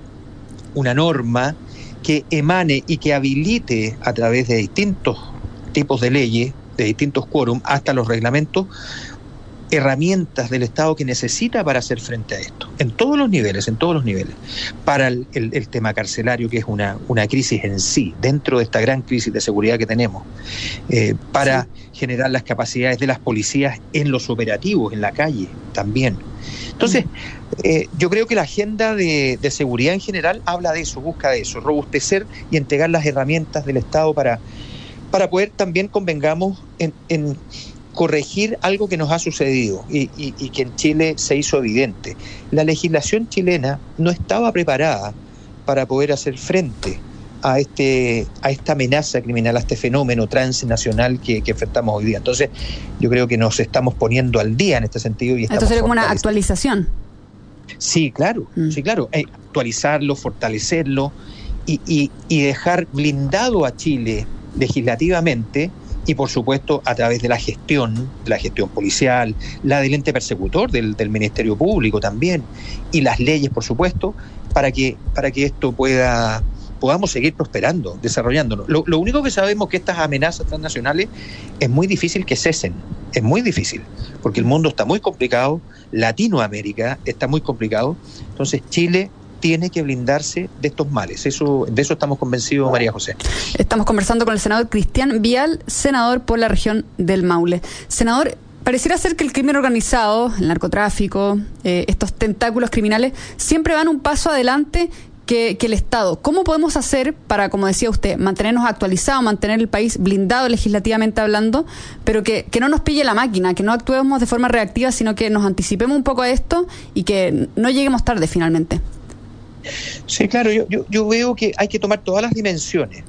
norma que emane y que habilite a través de distintos tipos de leyes, de distintos quórum, hasta los reglamentos, herramientas del Estado que necesita para hacer frente a esto, en todos los niveles, para el tema carcelario, que es una crisis en sí, dentro de esta gran crisis de seguridad que tenemos, para generar las capacidades de las policías en los operativos, en la calle también. Entonces, yo creo que la agenda de seguridad en general habla de eso, busca de eso, robustecer y entregar las herramientas del Estado para poder también, convengamos, en corregir algo que nos ha sucedido y que en Chile se hizo evidente. La legislación chilena no estaba preparada para poder hacer frente a esta amenaza criminal, a este fenómeno transnacional que enfrentamos hoy día. Entonces, yo creo que nos estamos poniendo al día en este sentido. Y esto sería como una actualización. Sí, claro, actualizarlo, fortalecerlo y dejar blindado a Chile legislativamente, y por supuesto a través de la gestión policial, la del ente persecutor del Ministerio Público también, y las leyes, por supuesto, para que esto podamos seguir prosperando, desarrollándonos. Lo único que sabemos es que estas amenazas transnacionales es muy difícil que cesen, es muy difícil, porque el mundo está muy complicado, Latinoamérica está muy complicado, entonces Chile tiene que blindarse de estos males. De eso estamos convencidos, María José. Estamos conversando con el senador Cristian Vial, senador por la región del Maule. Senador, pareciera ser que el crimen organizado, el narcotráfico, estos tentáculos criminales, siempre van un paso adelante que el Estado. ¿Cómo podemos hacer para, como decía usted, mantenernos actualizados, mantener el país blindado legislativamente hablando, pero que no nos pille la máquina, que no actuemos de forma reactiva, sino que nos anticipemos un poco a esto y que no lleguemos tarde finalmente? Sí, claro, yo veo que hay que tomar todas las dimensiones.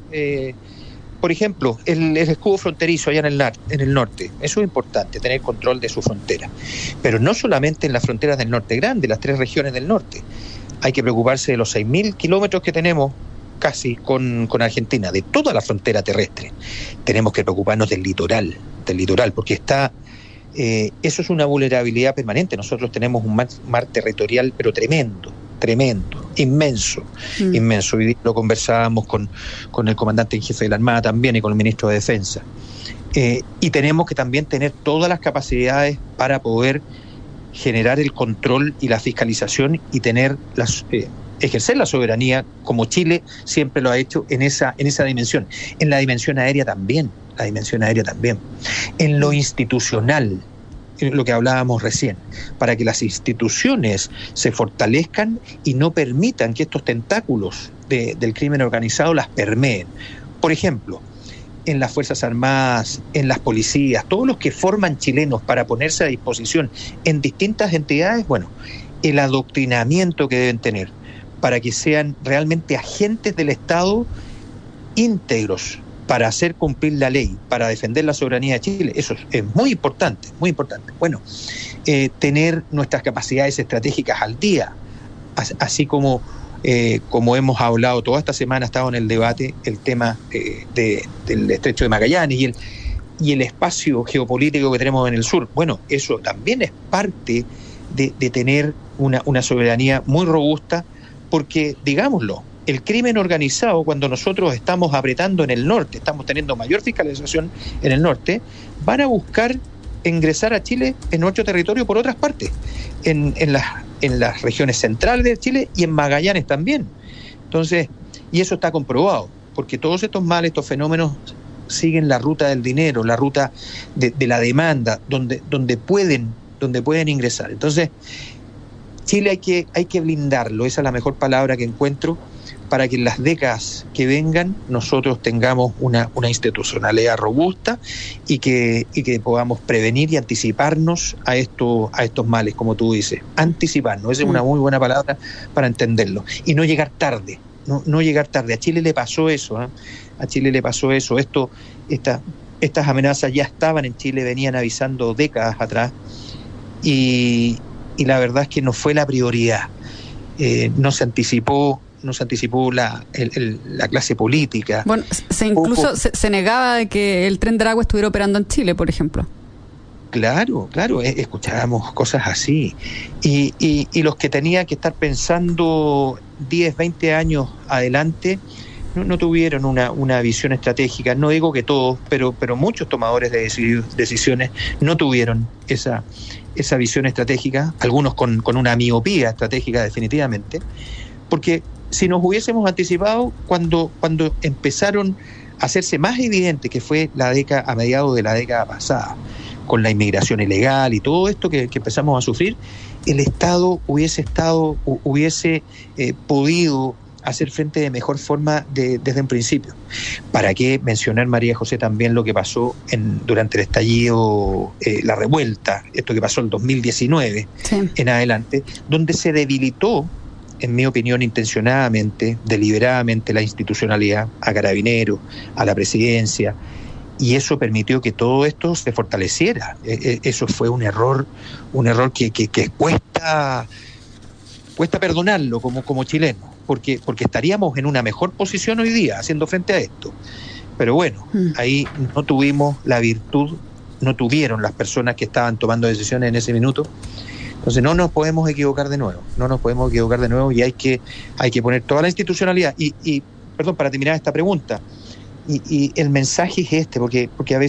Por ejemplo, el escudo fronterizo allá en el norte, eso es importante, tener control de su frontera. Pero no solamente en las fronteras del norte grande, las 3 regiones del norte. Hay que preocuparse de los 6.000 kilómetros que tenemos casi con Argentina, de toda la frontera terrestre. Tenemos que preocuparnos del litoral, porque eso es una vulnerabilidad permanente. Nosotros tenemos un mar territorial, pero tremendo, inmenso. Hoy lo conversábamos con el comandante en jefe de la Armada también y con el ministro de Defensa. Y tenemos que también tener todas las capacidades para poder generar el control y la fiscalización y tener ejercer la soberanía, como Chile siempre lo ha hecho en esa dimensión. En la dimensión aérea también. En lo institucional, lo que hablábamos recién, para que las instituciones se fortalezcan y no permitan que estos tentáculos del crimen organizado las permeen. Por ejemplo, en las Fuerzas Armadas, en las policías, todos los que forman chilenos para ponerse a disposición en distintas entidades, el adoctrinamiento que deben tener para que sean realmente agentes del Estado íntegros, para hacer cumplir la ley, para defender la soberanía de Chile, eso es muy importante, muy importante. Tener nuestras capacidades estratégicas al día, así como hemos hablado toda esta semana, ha estado en el debate el tema del Estrecho de Magallanes y el espacio geopolítico que tenemos en el sur. Eso también es parte de tener una soberanía muy robusta, porque, digámoslo, el crimen organizado, cuando nosotros estamos apretando en el norte, estamos teniendo mayor fiscalización en el norte, van a buscar ingresar a Chile en nuestro territorio por otras partes, en las regiones centrales de Chile y en Magallanes también. Entonces, y eso está comprobado, porque todos estos males, estos fenómenos siguen la ruta del dinero, la ruta de la demanda, donde pueden ingresar. Entonces, Chile hay que blindarlo, esa es la mejor palabra que encuentro, para que en las décadas que vengan nosotros tengamos una institucionalidad robusta y que podamos prevenir y anticiparnos a estos males, como tú dices. Anticiparnos, esa es una muy buena palabra para entenderlo. Y no llegar tarde, no llegar tarde. A Chile le pasó eso, ¿eh? A Chile le pasó eso. Estas amenazas ya estaban en Chile, venían avisando décadas atrás, y la verdad es que no fue la prioridad. No se anticipó la clase política. Bueno, incluso se negaba de que el tren de Aragua estuviera operando en Chile, por ejemplo. Claro, escuchábamos cosas así. Y los que tenían que estar pensando 10, 20 años adelante no tuvieron una visión estratégica. No digo que todos, pero muchos tomadores de decisiones no tuvieron esa visión estratégica, algunos con una miopía estratégica definitivamente, porque si nos hubiésemos anticipado cuando empezaron a hacerse más evidente, que fue a mediados de la década pasada, con la inmigración ilegal y todo esto que empezamos a sufrir, el Estado hubiese podido hacer frente de mejor forma desde un principio. ¿Para qué mencionar, María José, también lo que pasó durante el estallido, la revuelta, esto que pasó en el 2019 en adelante, donde se debilitó, en mi opinión, intencionadamente, deliberadamente, la institucionalidad, a Carabineros, a la Presidencia, y eso permitió que todo esto se fortaleciera. Eso fue un error que cuesta perdonarlo como chileno, porque estaríamos en una mejor posición hoy día haciendo frente a esto. Pero bueno, ahí no tuvimos la virtud, no tuvieron las personas que estaban tomando decisiones en ese minuto. Entonces no nos podemos equivocar de nuevo, y hay que poner toda la institucionalidad. Y perdón, para terminar esta pregunta, y el mensaje es este, porque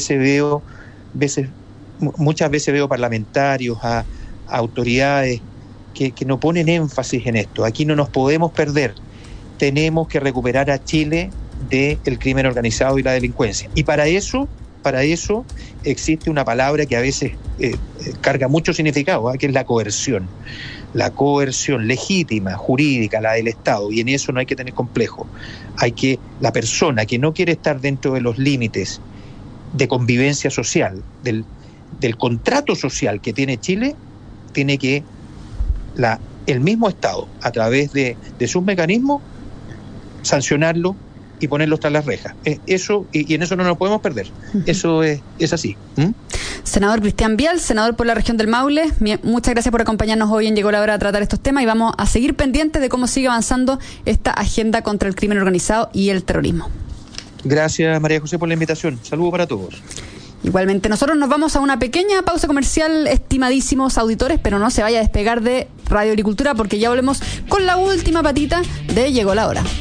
muchas veces veo parlamentarios, a autoridades que no ponen énfasis en esto. Aquí no nos podemos perder, tenemos que recuperar a Chile del crimen organizado y la delincuencia, y para eso existe una palabra que a veces carga mucho significado, que es la coerción legítima, jurídica, la del Estado, y en eso no hay que tener complejo. La persona que no quiere estar dentro de los límites de convivencia social, del contrato social que tiene Chile, tiene que el mismo Estado, a través de sus mecanismos, sancionarlo y ponerlos tras las rejas. Eso, y en eso no nos podemos perder. Eso es así. Senador Cristian Vial, senador por la región del Maule, muchas gracias por acompañarnos hoy en Llegó la Hora a tratar estos temas, y vamos a seguir pendientes de cómo sigue avanzando esta agenda contra el crimen organizado y el terrorismo. Gracias, María José, por la invitación. Saludos para todos. Igualmente, nosotros nos vamos a una pequeña pausa comercial, estimadísimos auditores, pero no se vaya a despegar de Radio Agricultura, porque ya volvemos con la última patita de Llegó la Hora.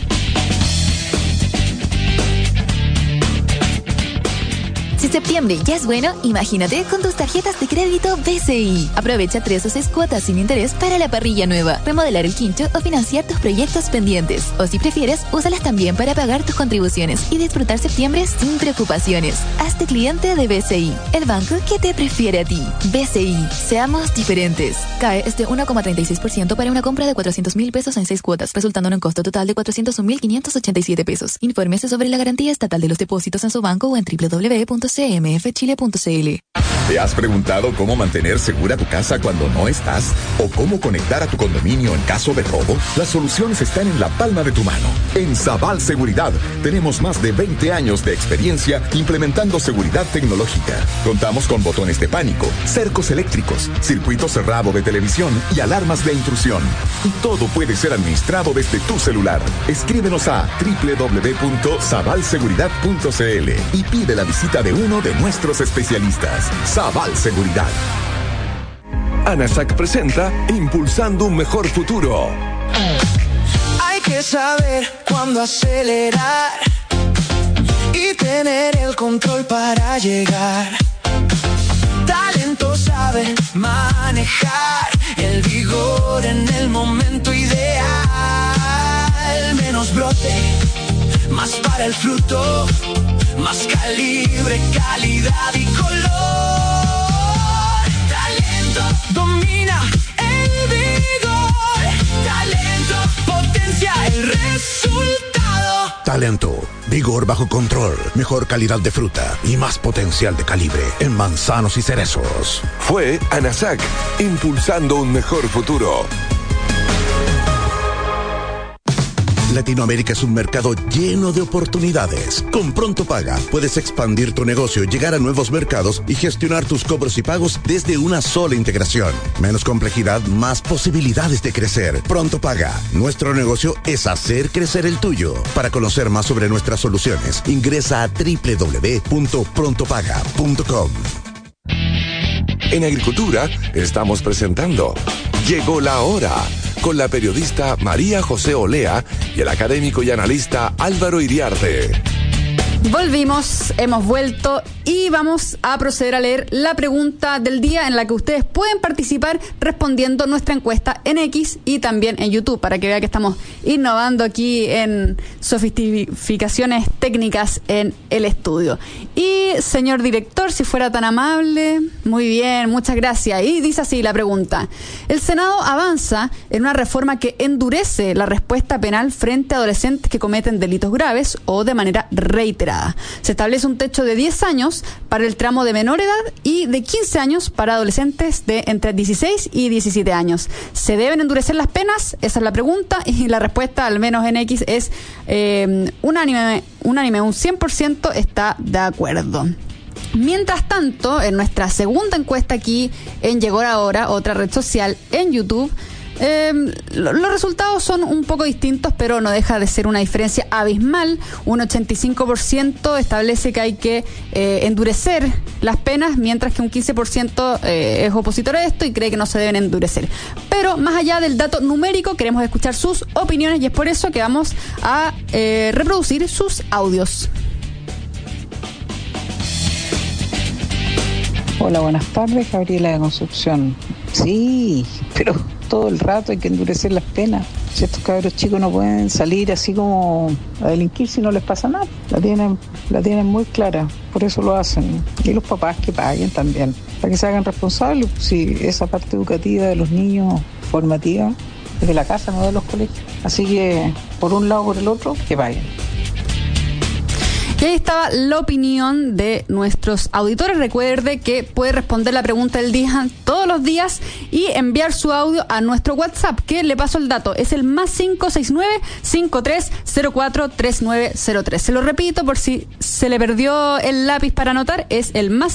Si septiembre ya es bueno, imagínate con tus tarjetas de crédito BCI. Aprovecha 3 o 6 cuotas sin interés para la parrilla nueva, remodelar el quincho o financiar tus proyectos pendientes. O si prefieres, úsalas también para pagar tus contribuciones y disfrutar septiembre sin preocupaciones. Hazte cliente de BCI, el banco que te prefiere a ti. BCI, seamos diferentes. CAE es de 1,36% para una compra de 400,000 pesos en 6 cuotas, resultando en un costo total de 401,587 pesos. Infórmese sobre la garantía estatal de los depósitos en su banco o en www.cmfchile.cl. ¿Te has preguntado cómo mantener segura tu casa cuando no estás? ¿O cómo conectar a tu condominio en caso de robo? Las soluciones están en la palma de tu mano. En Zaval Seguridad tenemos más de 20 años de experiencia implementando seguridad tecnológica. Contamos con botones de pánico, cercos eléctricos, circuito cerrado de televisión y alarmas de intrusión. Y todo puede ser administrado desde tu celular. Escríbenos a www.zavalseguridad.cl y pide la visita de uno de nuestros especialistas. Zaval Seguridad. ANASAC presenta Impulsando un Mejor Futuro. Hay que saber cuándo acelerar y tener el control para llegar. Talento sabe manejar el vigor en el momento ideal. Menos brote, más para el fruto. Más calibre, calidad y color. Talento domina el vigor. Talento potencia el resultado. Talento, vigor bajo control, mejor calidad de fruta y más potencial de calibre en manzanos y cerezos. Fue ANASAC, impulsando un mejor futuro. Latinoamérica es un mercado lleno de oportunidades. Con Pronto Paga puedes expandir tu negocio, llegar a nuevos mercados y gestionar tus cobros y pagos desde una sola integración. Menos complejidad, más posibilidades de crecer. Pronto Paga. Nuestro negocio es hacer crecer el tuyo. Para conocer más sobre nuestras soluciones, ingresa a www.prontopaga.com. En Agricultura estamos presentando Llegó la Hora, con la periodista María José Olea y el académico y analista Álvaro Iriarte. Volvimos, hemos vuelto y vamos a proceder a leer la pregunta del día, en la que ustedes pueden participar respondiendo nuestra encuesta en X y también en YouTube, para que vean que estamos innovando aquí en sofisticaciones técnicas en el estudio. Y señor director, si fuera tan amable. Muy bien, muchas gracias. Y dice así la pregunta: el Senado avanza en una reforma que endurece la respuesta penal frente a adolescentes que cometen delitos graves o de manera reiterada. Se establece un techo de 10 años para el tramo de menor edad y de 15 años para adolescentes de entre 16 y 17 años. ¿Se deben endurecer las penas? Esa es la pregunta, y la respuesta, al menos en X, es unánime, un 100% está de acuerdo. Mientras tanto, en nuestra segunda encuesta aquí en Llegó la Hora, otra red social en YouTube, los resultados son un poco distintos, pero no deja de ser una diferencia abismal. Un 85% establece que hay que endurecer las penas, mientras que un 15% es opositor a esto y cree que no se deben endurecer. Pero más allá del dato numérico, queremos escuchar sus opiniones, y es por eso que vamos a reproducir sus audios. Hola, buenas tardes, Gabriela de Concepción. Sí, pero todo el rato hay que endurecer las penas. Si estos cabros chicos no pueden salir así como a delinquir si no les pasa nada, la tienen muy clara, por eso lo hacen. Y los papás que paguen también, para que se hagan responsables. Si esa parte educativa de los niños, formativa, es de la casa, no de los colegios. Así que, por un lado o por el otro, que paguen. Y ahí estaba la opinión de nuestros auditores. Recuerde que puede responder la pregunta del día todos los días y enviar su audio a nuestro WhatsApp, que le paso el dato, es el más 569-5304-3903. Se lo repito por si se le perdió el lápiz para anotar, es el más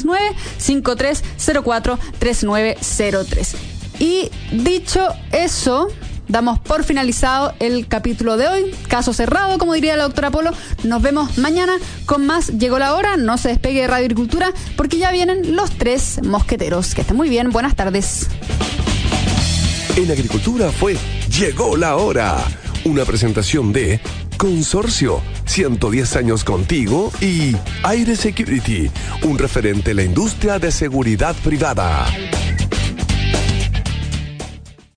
569-5304-3903. Y dicho eso, damos por finalizado el capítulo de hoy. Caso cerrado, como diría la doctora Polo. Nos vemos mañana con más Llegó la Hora. No se despegue de Radio Agricultura, porque ya vienen los 3 mosqueteros. Que estén muy bien. Buenas tardes. En Agricultura fue Llegó la Hora, una presentación de Consorcio, 110 años contigo, y Aire Security, un referente en la industria de seguridad privada.